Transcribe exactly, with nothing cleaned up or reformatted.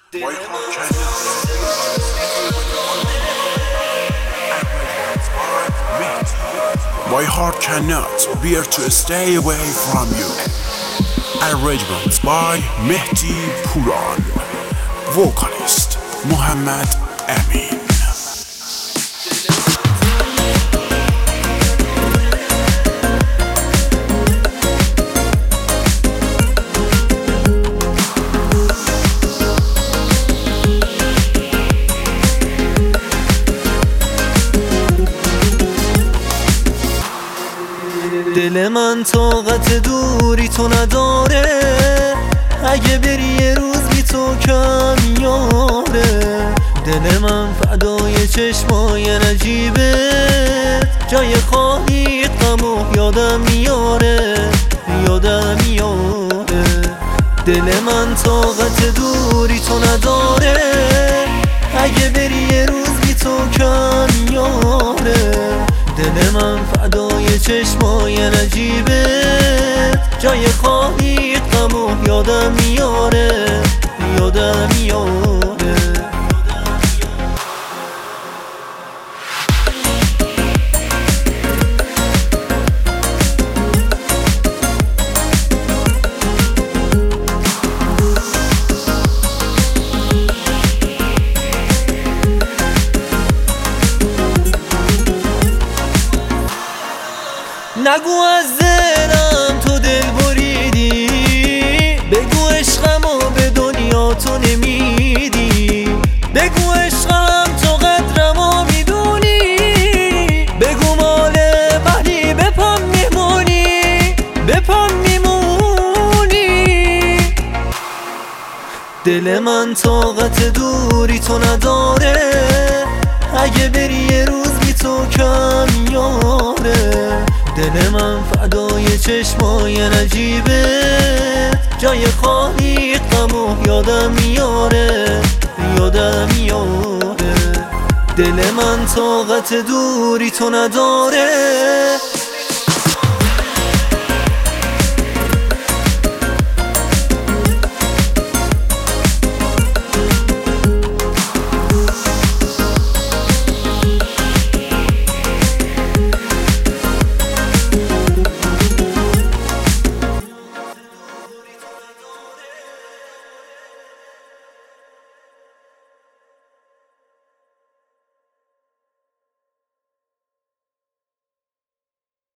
My heart cannot My heart cannot bear to stay away from you. Arrangements by Mehdi Puran. Vocalist Muhammad Amin. دل من طاقت دوری تو نداره، اگه بری یه روز بی تو کم میاره. دل من فدای چشمای نجیبت، جای خالی غمو یادم میاره، یادم میاره. دل من طاقت دوری تو نداره، اگه بری یه روز بی تو کم میاره. دل من فدای چشمای نجیبت، جای خالی غمو یادم میاره، یادم میاره. نگو از دلم تو دل بریدی، بگو عشقمو به دنیا تو نمیدی. بگو عشقم تو قدرمو میدونی، بگو مال منی به پام میمونی، به پام میمونی. دل من طاقت دوری تو نداره، اگه بری یه روز بی تو کم میاره. دل من فدای چشمای نجیبت، جای خالی غمو یادم میاره، یادم میاره. دل من طاقت دوری تو نداره،